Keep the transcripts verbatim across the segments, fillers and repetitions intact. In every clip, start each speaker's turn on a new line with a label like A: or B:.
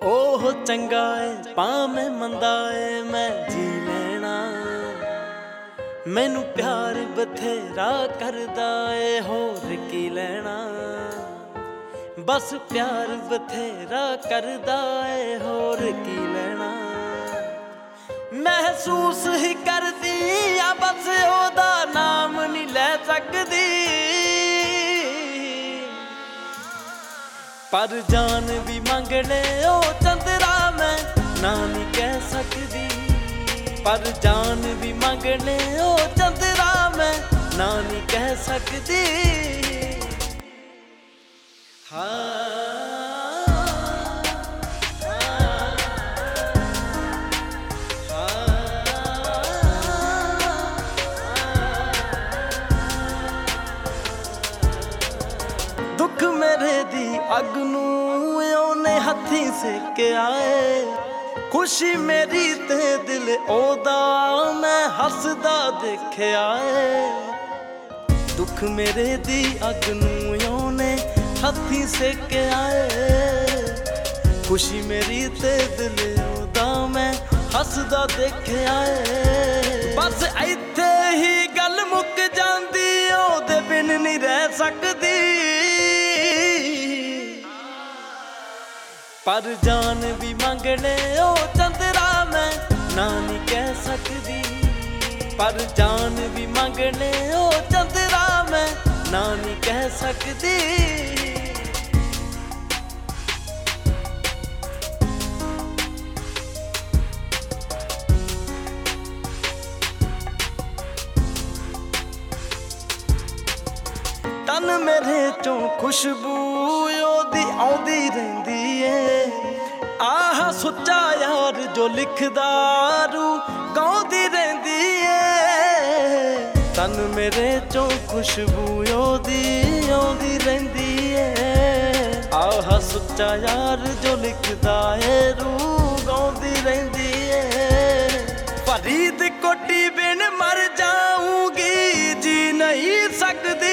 A: ਉਹ ਚੰਗਾ ਏ ਭਾਵੇਂ ਮੰਦਾ ਏ ਮੈਂ ਜੀ ਲੈਣਾ। ਮੈਨੂੰ ਪਿਆਰ ਬਥੇਰਾ ਕਰਦਾ ਏ ਹੋਰ ਕੀ ਲੈਣਾ। ਬਸ ਪਿਆਰ ਬਥੇਰਾ ਕਰਦਾ ਏ ਹੋਰ ਕੀ ਲੈਣਾ। ਮਹਿਸੂਸ ਹੀ ਕਰਦੀ ਆ ਬਸ ਉਹਦਾ ਨਾਮ ਨਹੀਂ ਲੈ ਸਕਦੀ। ਪਰ ਜਾਨ ਵੀ ਮੰਗਣੇ ਉਹ ਚੰਦਰਾ ਮੈਂ ਨਾ ਨਹੀਂ ਕਹਿ ਸਕਦੀ। ਪਰ ਜਾਨ ਵੀ ਮੰਗਣੇ ਉਹ ਚੰਦਰਾ ਮੈਂ ਨਾ ਨਹੀਂ ਕਹਿ ਸਕਦੀ। ਹਾਂ ਦੁੱਖ ਮੇਰੇ ਦੀ ਅੱਗ ਨੂੰ ਉਹਨੇ ਹੱਥੀਂ ਸੇਕਿਆ ਏ। ਖੁਸ਼ੀ ਮੇਰੀ ਤੇ ਦਿਲ ਉਹਦਾ ਮੈਂ ਹੱਸਦਾ ਦੇਖਿਆ ਏ। ਦੁੱਖ ਮੇਰੇ ਦੀ ਅੱਗ ਨੂੰ ਉਹਨੇ ਹੱਥੀਂ ਸੇਕਿਆ ਏ। ਖੁਸ਼ੀ ਮੇਰੀ ਤੇ ਦਿਲ ਉਹਦਾ ਮੈਂ ਹੱਸਦਾ ਦੇਖਿਆ ਏ। ਬਸ ਇੱਥੇ ਹੀ ਗੱਲ ਮੁੱਕ ਜਾਂਦੀ ਉਹਦੇ ਬਿਨ ਨਹੀਂ ਰਹਿ ਸਕਦੀ। ਪਰ ਜਾਨ ਵੀ ਮੰਗਣੇ ਉਹ ਚੰਦਰਾ ਮੈਂ ਨਾ ਨਹੀਂ ਕਹਿ ਸਕਦੀ। ਪਰ ਜਾਨ ਵੀ ਮੰਗਣੇ ਉਹ ਚੰਦਰਾ ਮੈਂ ਨਾ ਨਹੀਂ ਕਹਿ ਸਕਦੀ। ਤਨ ਮੇਰੇ ਚੋਂ ਖੁਸ਼ਬੂ ਉਹਦੀ ਆਉਂਦੀ ਰਹਿੰਦੀ ਏ। ਆਹ ਸੁੱਚਾ ਯਾਰ ਜੋ ਲਿਖਦਾ ਰੂ ਗਾਉਂਦੀ ਰਹਿੰਦੀ ਏ। ਤਨ ਮੇਰੇ ਚੋਂ ਖੁਸ਼ਬੂ ਉਹਦੀ ਆਉਂਦੀ ਰਹਿੰਦੀ ਏ। ਆਹ ਸੁੱਚਾ ਯਾਰ ਜੋ ਲਿਖਦਾ ਏ ਰੂ ਗਾਉਂਦੀ ਰਹਿੰਦੀ ਏ। ਫਰੀਦ ਕੋਟੀ ਬਿਨ ਮਰ ਜਾਊਂਗੀ ਜੀ ਨਹੀਂ ਸਕਦੀ।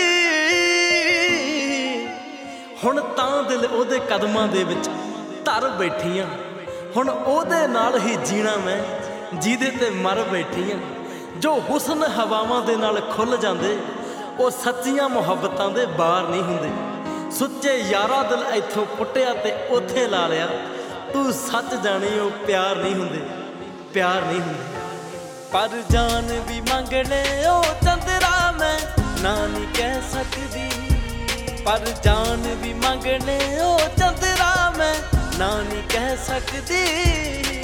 A: ਹੁਣ ਤਾਂ ਦਿਲ ਉਹਦੇ ਕਦਮਾਂ ਦੇ ਵਿੱਚ ਧਰ ਬੈਠੀਆਂ। ਹੁਣ ਉਹਦੇ ਨਾਲ ਹੀ ਜੀਣਾ ਮੈਂ ਜਿਹਦੇ ਤੇ ਮਰ ਬੈਠੀਆਂ। ਜੋ ਹੁਸਨ ਹਵਾਵਾਂ ਦੇ ਨਾਲ ਖੁੱਲ੍ਹ ਜਾਂਦੇ ਉਹ ਸੱਚੀਆਂ ਮੁਹੱਬਤਾਂ ਦੇ ਬਾਰ ਨਹੀਂ ਹੁੰਦੇ। ਸੁੱਚੇ ਯਾਰਾ ਦਿਲ ਇੱਥੋਂ ਪੁੱਟਿਆ ਤੇ ਉੱਥੇ ਲਾ ਲਿਆ। ਤੂੰ ਸੱਚ ਜਾਣੀ ਉਹ ਪਿਆਰ ਨਹੀਂ ਹੁੰਦੇ, ਪਿਆਰ ਨਹੀਂ ਹੁੰਦੇ। ਪਰ ਜਾਨ ਵੀ ਮੰਗਣੇ ਉਹ ਚੰਦਰਾ ਮੈਂ ਨਾ ਨਹੀਂ ਕਹਿ ਸਕਦੀ। ਪਰ ਜਾਨ ਵੀ ਮੰਗਣੇ ਉਹ ਚੰਦਰਾ ਮੈਂ ਨਾ ਨਹੀਂ ਕਹਿ ਸਕਦੀ।